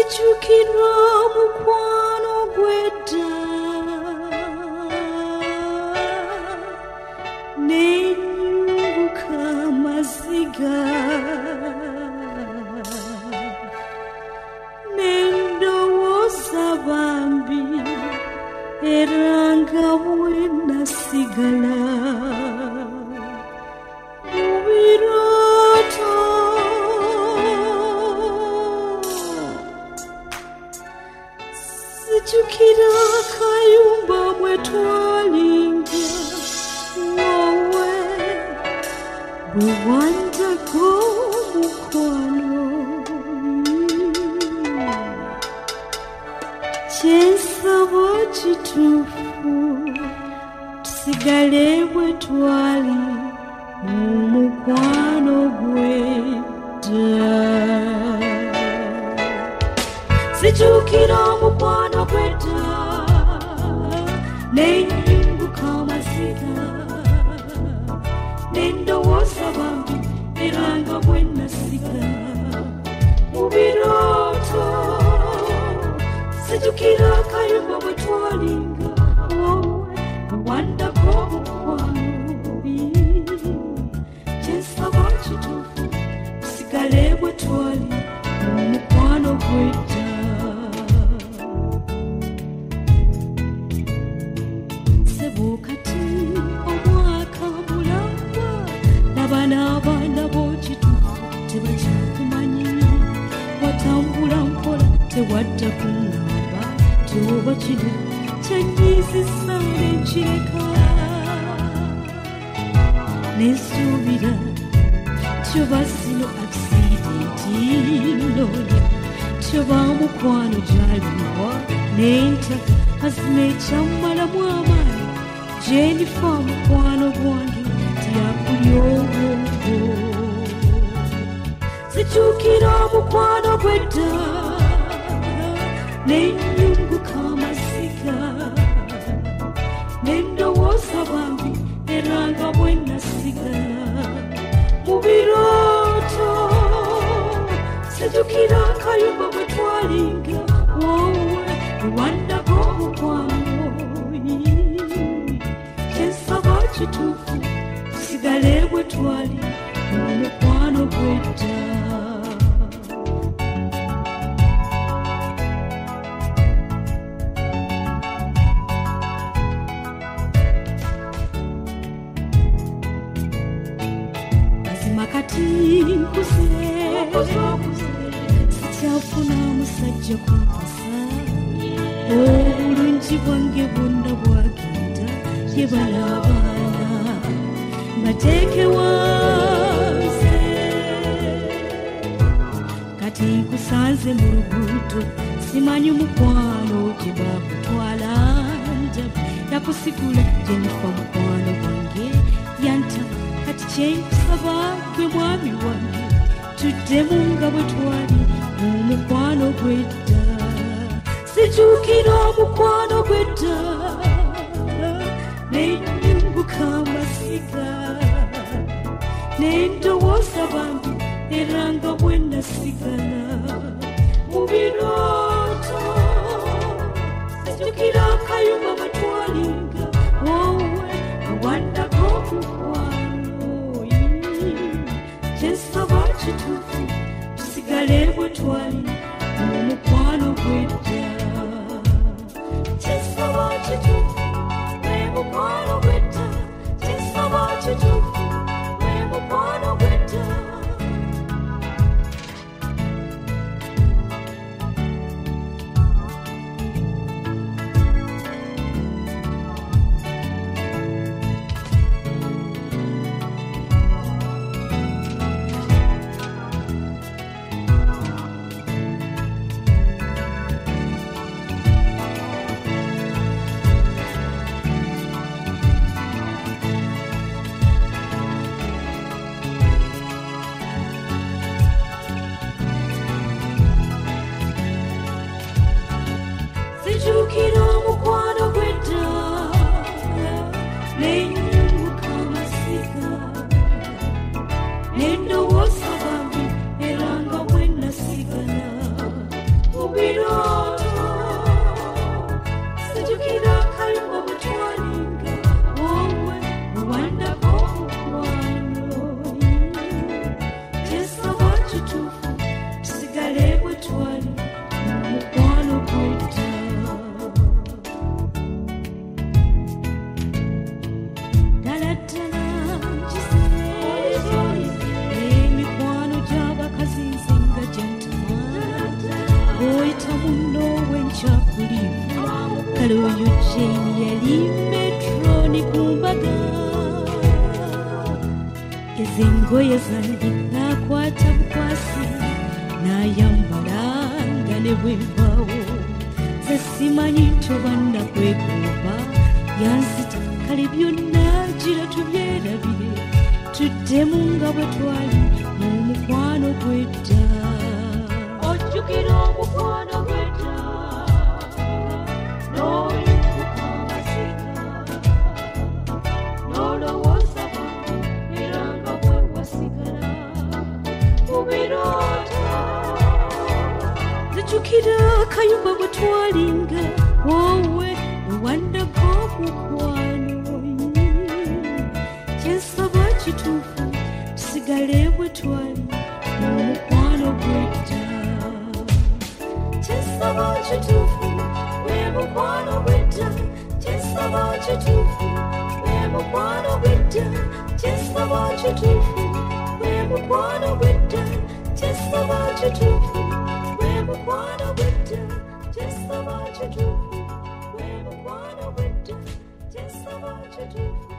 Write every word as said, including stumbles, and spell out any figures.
sijukira mukwano gw'edda nenyunguka amaziga nendowooza bambi era nga bwe nasigala mu birooto sijukira akayumba mwe twalinga wowe bwe wandaga omukwano kyensaba kituufu tusigale bwe twali mu mukwano gw'edda sijukira mukwano gw'edda nenyunguka amaziga nendowooza bambi era nga bwe nasigala mu birooto sijukira akayumba bwe twalinga wowe wandako omukwano kyensaba kituufu tusigale bwe twali mu mukwano gw'edda sebo kati omwaka mulamba n'abaana abaana b'okituufu tebakyakumanyi watambula mpola tewadda kuŋŋamba tyoba kino kyanyiizisa nenkireka nensuubira tyoba zino akisidenti noonya tyoba mukwano gyaliwa nentaka mazima ekyammalamu amaanyi gyendifa mukwano gwange tiyakuli obwongo sijukira mukwano gw'edda nenyunguka amaziga nendowooza bambi era nga bwe nasigala mu birooto sijukira akayumba bwe twalinga wowe wandako omukwano kyensaba kituufu tusigale bwe twali mu mukwano gw'edda kati nkuze sikyafuna musajja kumpasa obulungi bwange bwonna bwagenda yebala abaana mbateeke wanze kati nkusanze mu luguudo simanyi mukwano gye bakutwala njaba yakusigula gye nifa mukwano gwange yanta kati kyenkusaba gwe mwami wange tuddemu nga bwe twali mu mukwano gw'edda sijukira mukwano gw'edda nenyunguka amaziga nendowooza bambi era nga bwe nasigala mu birooto sijukira akayumba bwe twalinga wowe wandako omukwano kyensaba kituufu tusigale bwe twali mu mukwano gw'edda kyensaba kituufu mwe mukwano gw'edda kyensaba kituufu mwe mukwano gw'edda bw'oyita munnoowe nkyakulimu kale oyo jane yali metroni ku mbaga ezengoye zange n'akwata bukwasi n'ayambala nga ne bwevaawo ze simanyi ntoba nakwekuuba yanzita kale byonna gira tubyerabire tuddemu nga bwe twali mu mukwano gw'edda ojjukira omukwano gw'edda n'oyikuka amasiga n'olowooza bwangu era nga bwe wasigala mu birooto zijjukira akayumba bwe twalinga wowe wewandaga omukwano kyensaba kituufu tusigale bwe twali mu mukwano gw'edda kyensaba kituufu bwe mukwano gw'edda kyensaba kituufu bwe mukwano gw'edda kyensaba kituufu bwe mukwano gw'edda kyensaba kituufu bwe mukwano gw'edda kyensaba kituufu bwe mukwano gw'edda kyensaba kituufu